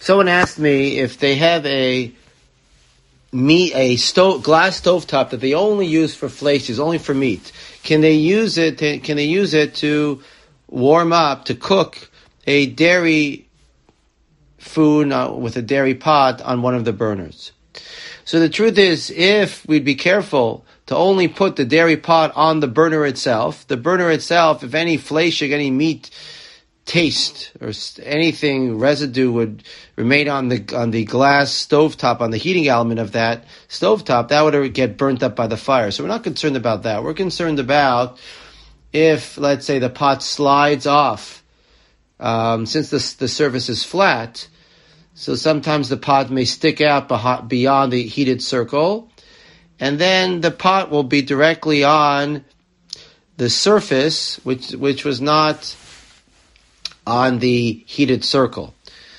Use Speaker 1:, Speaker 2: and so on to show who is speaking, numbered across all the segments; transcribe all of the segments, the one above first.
Speaker 1: Someone asked me if they have a glass stovetop that they only use for fleisches, only for meat. Can they use it to warm up, to cook a dairy food with a dairy pot on one of the burners? So the truth is, if we'd be careful to only put the dairy pot on the burner itself, if any fleshig, any meat taste or anything residue would remain on the glass stovetop, on the heating element of that stovetop, that would get burnt up by the fire. So we're not concerned about that. We're concerned about if, let's say, the pot slides off, since the surface is flat, so sometimes the pot may stick out beyond the heated circle, and then the pot will be directly on the surface, which was not on the heated circle.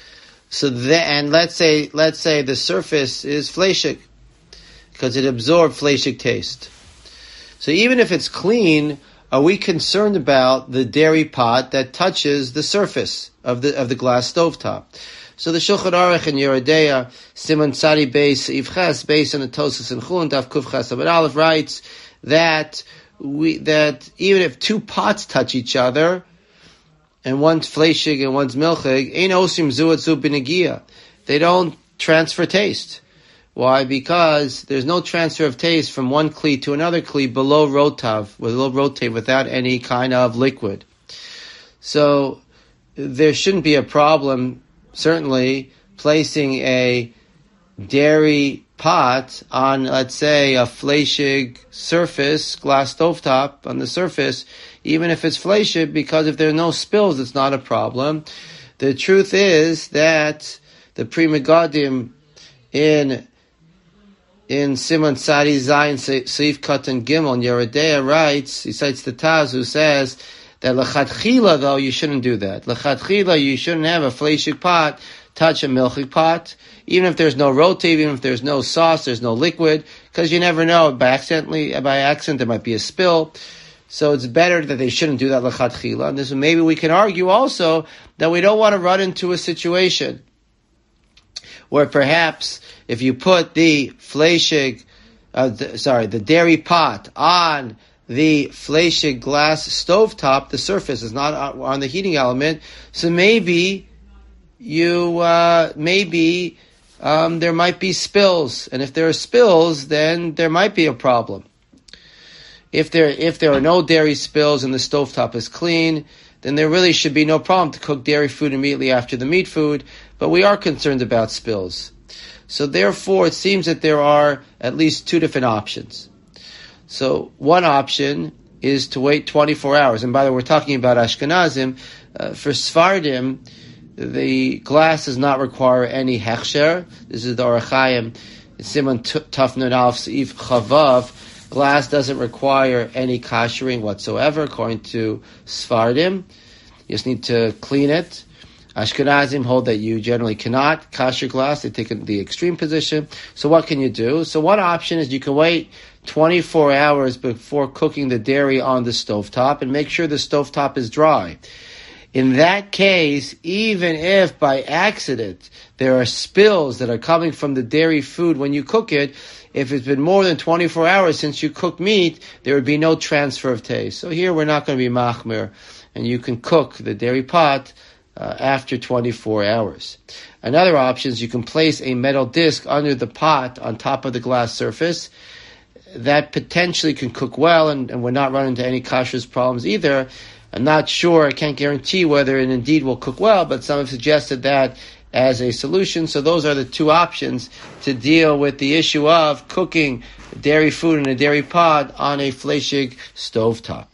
Speaker 1: And let's say the surface is fleshig, because it absorbed fleshig taste. So even if it's clean, are we concerned about the dairy pot that touches the surface of the glass stovetop? So the Shulchan Aruch in Yeridea, Siman Tzadi Beis Ivches, based on the Tosas and Chulin, Daf Kuf Ches Amud Aleph, writes that even if two pots touch each other, and one's fleshig and one's milchig, ein osim zu et zu b'negia. They don't transfer taste. Why? Because there's no transfer of taste from one kli to another kli below rotav, without any kind of liquid. So there shouldn't be a problem, certainly, placing a dairy pot on, let's say, a fleshig surface, glass stovetop on the surface, even if it's fleshig, because if there are no spills, it's not a problem. The truth is that the Pri Megadim in Siman Tzadi Zayin Seif Katan Gimel in Yeridea writes, he cites the Taz who says that lechatchila, though, you shouldn't do that. Lechatchila, you shouldn't have a fleshig pot touch a milchig pot, even if there's no rotav, even if there's no sauce, there's no liquid, because you never know, by accident there might be a spill. So it's better that they shouldn't do that lechatchila. And this, maybe we can argue also that we don't want to run into a situation where perhaps if you put the the dairy pot on the fleshig glass stovetop, the surface is not on the heating element, so maybe there might be spills, and if there are spills, then there might be a problem. If there are no dairy spills and the stovetop is clean, then there really should be no problem to cook dairy food immediately after the meat food, but we are concerned about spills. So therefore, it seems that there are at least two different options. So one option is to wait 24 hours. And by the way, we're talking about Ashkenazim. For Sfardim, the glass does not require any hechsher. This is the Orach Chaim, Siman Taf Nun Aleph Seif Chavav. Glass doesn't require any kashering whatsoever, according to Sfardim. You just need to clean it. Ashkenazim hold that you generally cannot kasher glass. They take the extreme position. So what can you do? So one option is you can wait 24 hours before cooking the dairy on the stovetop and make sure the stovetop is dry. In that case, even if by accident there are spills that are coming from the dairy food when you cook it, if it's been more than 24 hours since you cooked meat, there would be no transfer of taste. So here we're not going to be machmir, and you can cook the dairy pot after 24 hours. Another option is you can place a metal disc under the pot on top of the glass surface. That potentially can cook well, and we're not running into any kashrus problems either. I'm not sure, I can't guarantee whether it indeed will cook well, but some have suggested that as a solution. So those are the two options to deal with the issue of cooking dairy food in a dairy pot on a fleshig stovetop.